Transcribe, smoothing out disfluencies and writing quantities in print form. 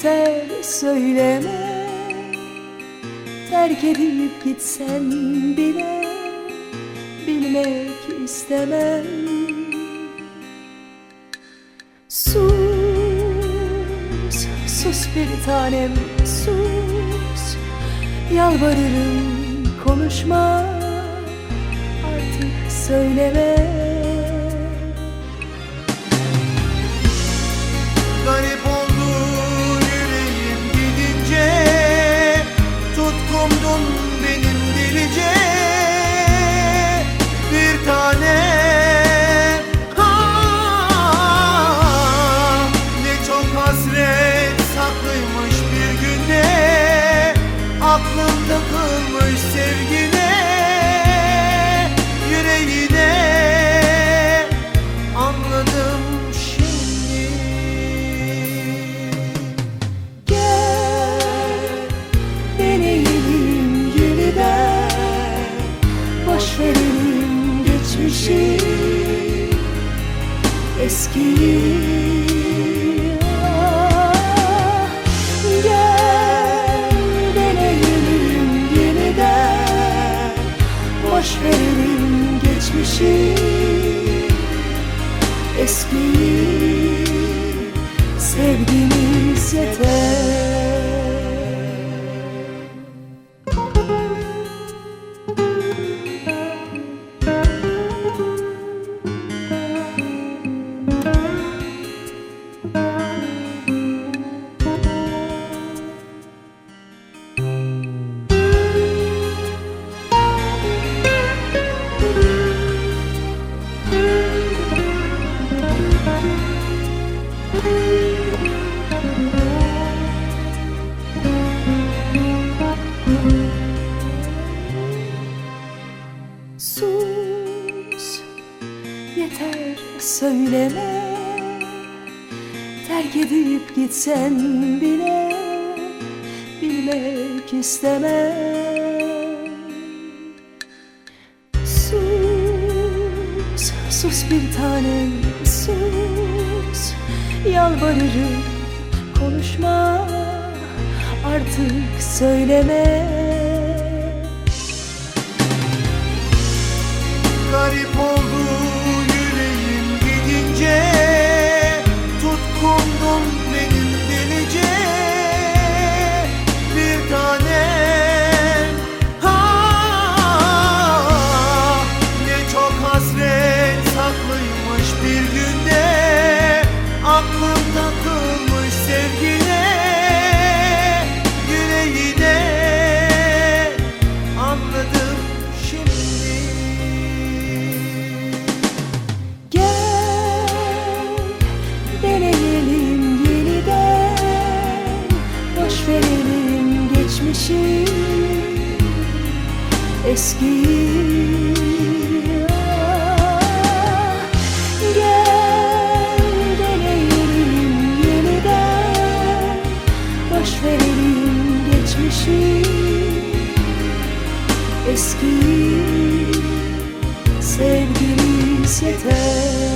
yeter söyleme. Terk edip gitsen bile bilmek istemem. Sus, sus bir tanem, sus. Yalvarırım konuşma, artık söyleme. Garip oldu yüreğim gidince, tutkumdun benim delice. Bir tane ne çok hasret saklıymış bir günde. Aklım takılmış sevgine, yüreğine. Anladım şimdi. Gel deneyelim yeniden, boş verelim geçmişi, eskiyi. Boş verelim geçmişi, eskiyi. Sevgimiz yeter. Sus, yeter söyleme. Terk edip gitsen bile bilmek istemem. Sus, sus bir tanem, sus. Yalvarırım konuşma, artık söyleme. Garip oldu yüreğim gidince, tutkumdun benim delice. Bir tane ne çok hasret saklıymış bir günde. Aklım takılmış sevgine, yüreğine. Anladım şimdi. Deneyelim yeniden, boş verelim geçmişi, eskiyi. Gel deneyelim yeniden, boş verelim geçmişi, eskiyi. Sevgimiz yeter.